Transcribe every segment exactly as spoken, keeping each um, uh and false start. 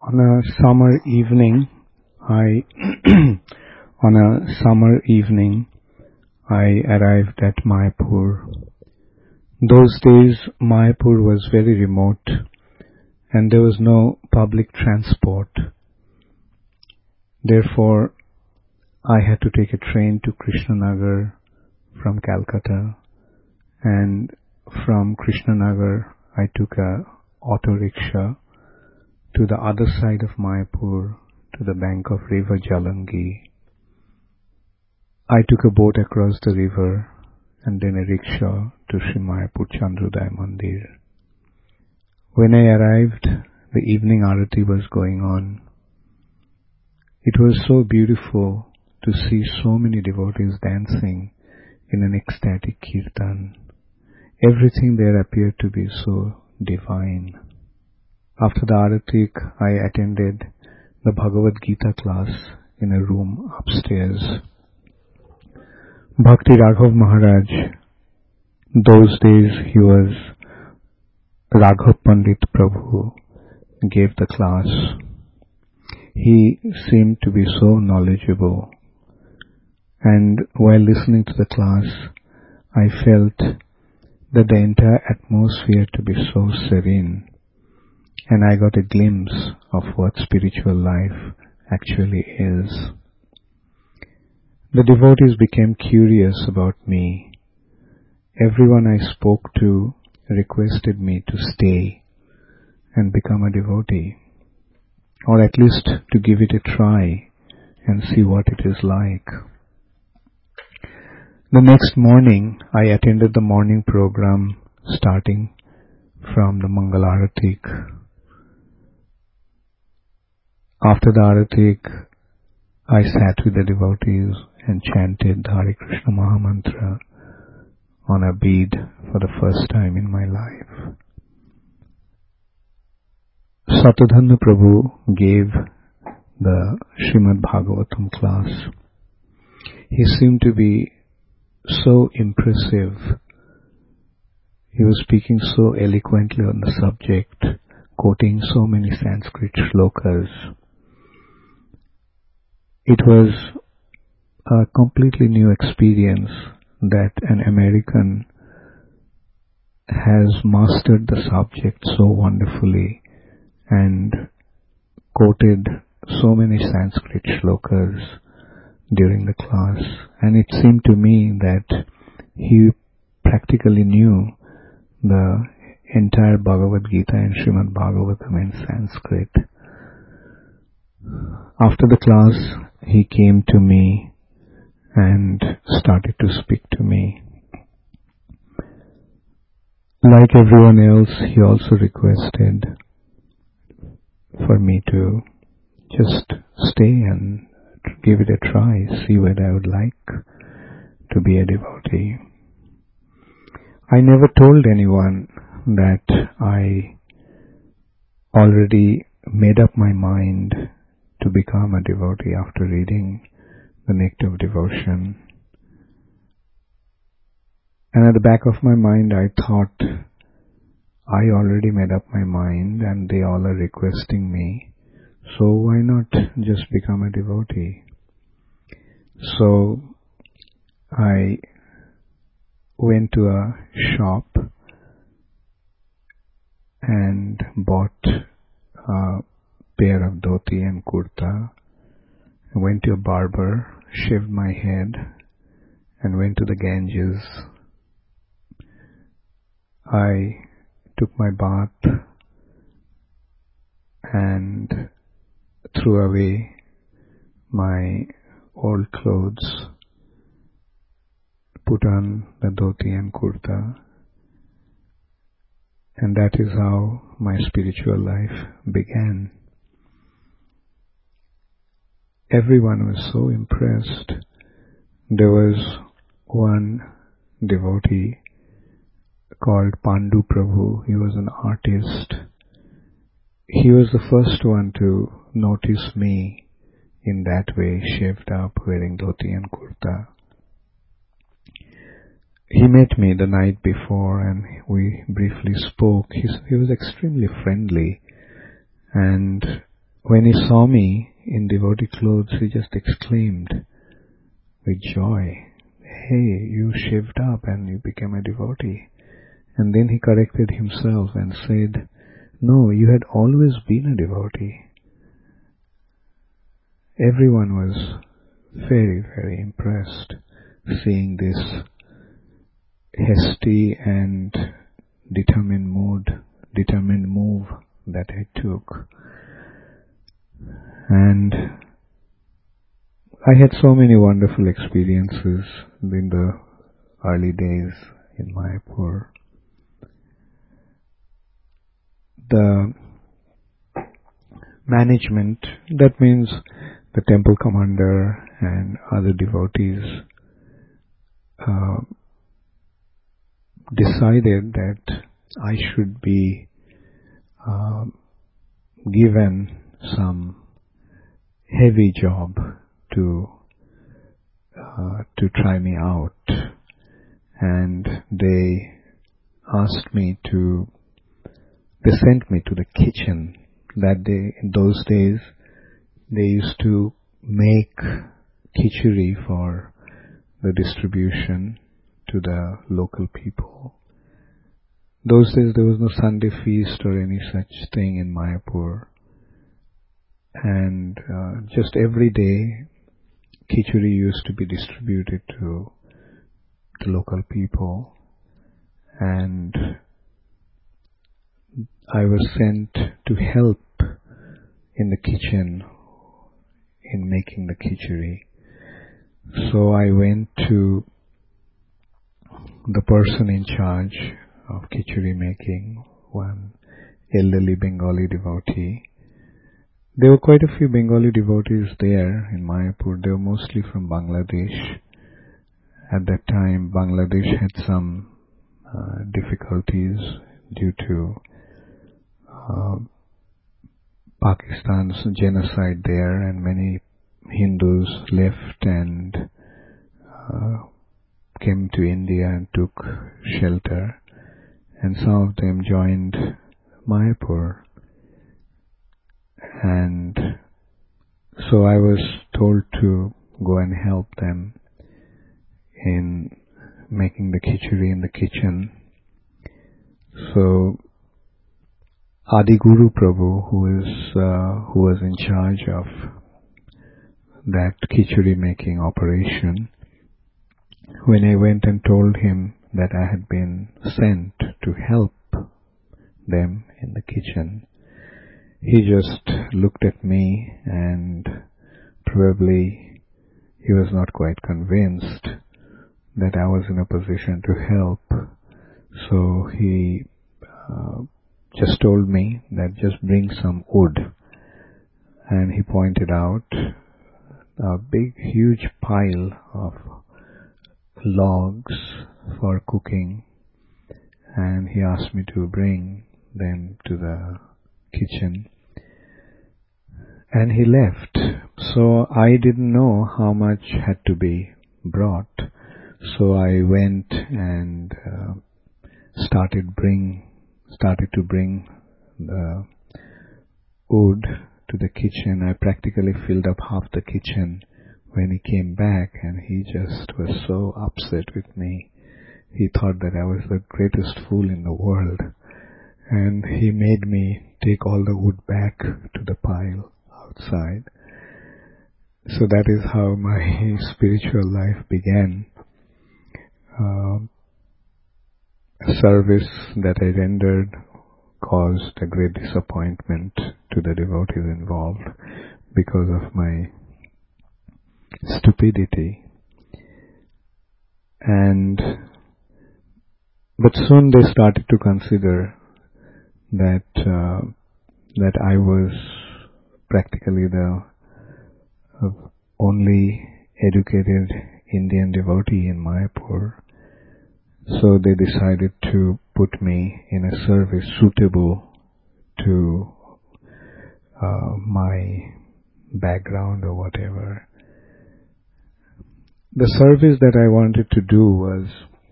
On a summer evening, I on a summer evening, I arrived at Mayapur. Those days, Mayapur was very remote, and there was no public transport. Therefore, I had to take a train to Krishnanagar from Calcutta, and from Krishnanagar, I took a auto rickshaw to the other side of Mayapur, to the bank of river Jalangi. I took a boat across the river and then a rickshaw to Sri Mayapur Chandrodaya Mandir. When I arrived, the evening arati was going on. It was so beautiful to see so many devotees dancing in an ecstatic kirtan. Everything there appeared to be so divine. After the Aratik, I attended the Bhagavad Gita class in a room upstairs. Bhakti Raghav Maharaj, those days he was Raghav Pandit Prabhu, gave the class. He seemed to be so knowledgeable, and while listening to the class, I felt that the entire atmosphere to be so serene. And I got a glimpse of what spiritual life actually is. The devotees became curious about me. Everyone I spoke to requested me to stay and become a devotee, or at least to give it a try and see what it is like. The next morning, I attended the morning program starting from the Mangal Aratik. After the Aratik, I sat with the devotees and chanted the Hare Krishna Mahamantra on a bead for the first time in my life. Satadhanna Prabhu gave the Srimad Bhagavatam class. He seemed to be so impressive. He was speaking so eloquently on the subject, quoting so many Sanskrit shlokas. It was a completely new experience that an American has mastered the subject so wonderfully and quoted so many Sanskrit shlokas during the class. And it seemed to me that he practically knew the entire Bhagavad Gita and Srimad Bhagavatam in Sanskrit. After the class, he came to me and started to speak to me. Like everyone else, he also requested for me to just stay and give it a try, see whether I would like to be a devotee. I never told anyone that I already made up my mind to become a devotee after reading the Nectar of Devotion. And at the back of my mind, I thought, I already made up my mind and they all are requesting me, so why not just become a devotee? So I went to a shop and bought a pair of dhoti and kurta. I went to a barber, shaved my head, and went to the Ganges. I took my bath and threw away my old clothes, put on the dhoti and kurta, and that is how my spiritual life began. Everyone was so impressed. There was one devotee called Pandu Prabhu. He was an artist. He was the first one to notice me in that way, shaved up, wearing dhoti and kurta. He met me the night before and we briefly spoke. He, he was extremely friendly, and when he saw me in devotee clothes, he just exclaimed with joy, "Hey, you shaved up and you became a devotee." And then he corrected himself and said, "No, you had always been a devotee." Everyone was very, very impressed seeing this hasty and determined mood, determined move that I took. And I had so many wonderful experiences in the early days in Mayapur. The management, that means the temple commander and other devotees, uh, decided that I should be uh, given some heavy job to uh, to try me out, and they asked me to. They sent me to the kitchen. That day, in those days, they used to make khichdi for the distribution to the local people. Those days there was no Sunday feast or any such thing in Mayapur. And uh, just every day, khichdi used to be distributed to the local people. And I was sent to help in the kitchen in making the khichdi. So I went to the person in charge of khichdi making, one elderly Bengali devotee. There were quite a few Bengali devotees there in Mayapur. They were mostly from Bangladesh. At that time, Bangladesh had some uh, difficulties due to uh, Pakistan's genocide there, and many Hindus left and uh, came to India and took shelter, and some of them joined Mayapur. And so I was told to go and help them in making the khichdi in the kitchen. So Adi Guru Prabhu, who is uh, who was in charge of that khichdi making operation, when I went and told him that I had been sent to help them in the kitchen, he just looked at me, and probably he was not quite convinced that I was in a position to help. So he uh, just told me that just bring some wood, and he pointed out a big huge pile of logs for cooking, and he asked me to bring them to the kitchen, and he left. So I didn't know how much had to be brought, so I went and uh, started bring started to bring the wood to the kitchen. I practically filled up half the kitchen when he came back, and he just was so upset with me. He thought that I was the greatest fool in the world, and he made me take all the wood back to the pile outside. So that is how my spiritual life began. Uh, a service that I rendered caused a great disappointment to the devotees involved because of my stupidity. And but soon they started to consider that uh, that I was practically the uh, only educated Indian devotee in Mayapur. So they decided to put me in a service suitable to uh, my background or whatever. The service that I wanted to do was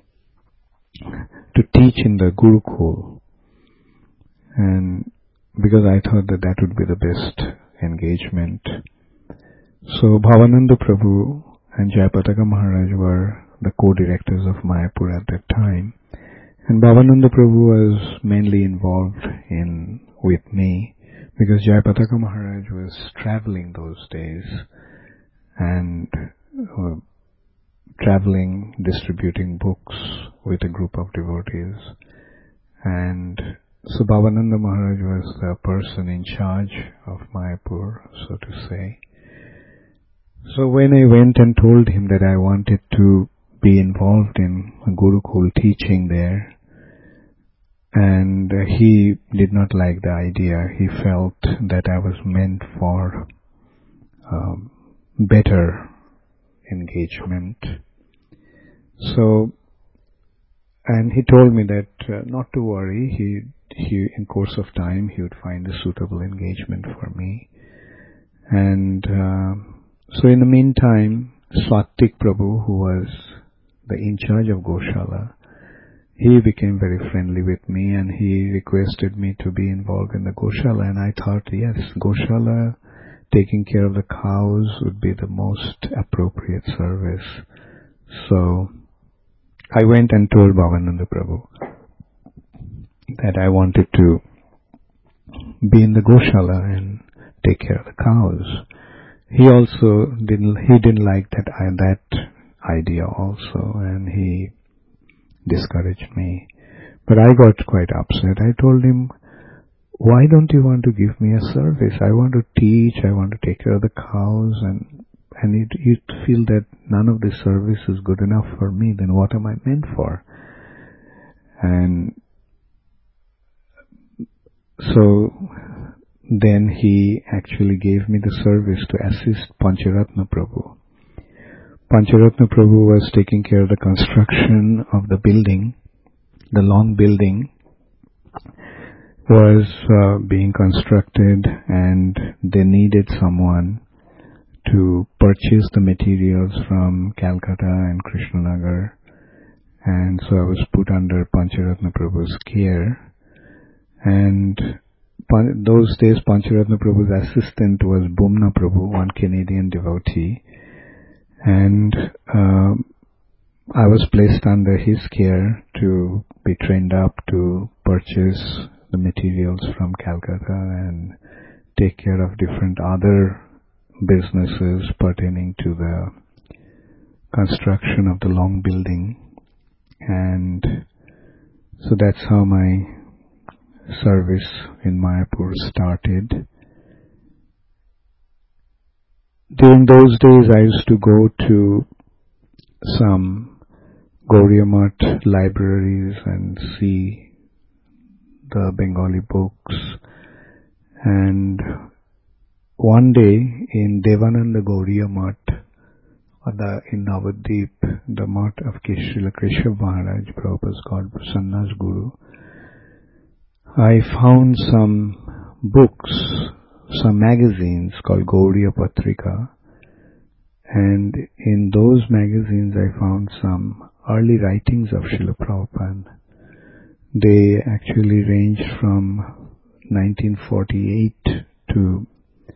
to teach in the Gurukul, and because I thought that that would be the best engagement. So Bhavananda Prabhu and Jayapataka Maharaj were the co-directors of Mayapur at that time. And Bhavananda Prabhu was mainly involved in with me because Jayapataka Maharaj was traveling those days and uh, traveling, distributing books with a group of devotees. And so Bhavananda Maharaj was the person in charge of Mayapur, so to say. So when I went and told him that I wanted to be involved in a Gurukul teaching there, and he did not like the idea. He felt that I was meant for um, better engagement. So, and he told me that uh, not to worry, he, he, in course of time, he would find a suitable engagement for me. And uh, so in the meantime, Swatik Prabhu, who was the in charge of Goshala, he became very friendly with me and he requested me to be involved in the Goshala, and I thought, yes, Goshala, taking care of the cows would be the most appropriate service. So I went and told Bhavananda Prabhu that I wanted to be in the Goshala and take care of the cows. He also didn't, he didn't like that, that idea also, and he discouraged me. But I got quite upset. I told him, why don't you want to give me a service? I want to teach, I want to take care of the cows, and and you, you feel that none of this service is good enough for me, then what am I meant for? And so then he actually gave me the service to assist Pancharatna Prabhu. Pancharatna Prabhu was taking care of the construction of the building. The long building was uh, being constructed, and they needed someone to purchase the materials from Calcutta and Krishnanagar. And so I was put under Pancharatna Prabhu's care. And Pan- those days Pancharatna Prabhu's assistant was Bhumna Prabhu, one Canadian devotee. And uh, I was placed under his care to be trained up to purchase the materials from Calcutta and take care of different other businesses pertaining to the construction of the long building. And so that's how my service in Mayapur started. During those days, I used to go to some Gaudiya Math libraries and see the Bengali books. And one day in Devananda Gaudiya Math, the, in Navadvip, the Math of Srila Keshav Maharaj, Prabhupada's God Sannyas Guru, I found some books, some magazines called Gaudiya Patrika, and in those magazines I found some early writings of Srila Prabhupada. They actually range from nineteen forty-eight to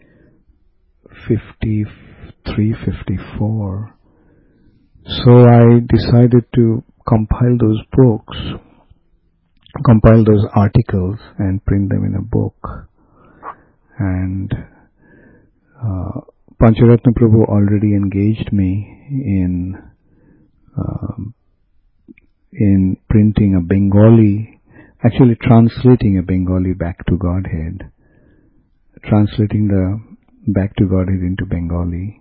fifty-three, fifty-four. So I decided to compile those books, compile those articles and print them in a book. And uh, Pancharatna Prabhu already engaged me in um, in printing a Bengali, actually translating a Bengali back to Godhead, translating the back to Godhead into Bengali,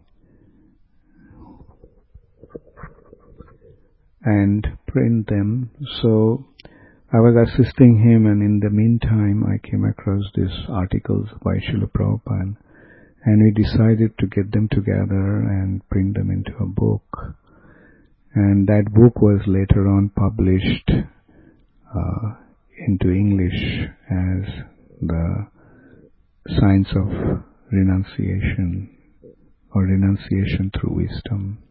and print them. So I was assisting him, and in the meantime I came across these articles by Srila Prabhupada, and we decided to get them together and print them into a book. And that book was later on published uh, into English as the Science of Renunciation, or Renunciation Through Wisdom.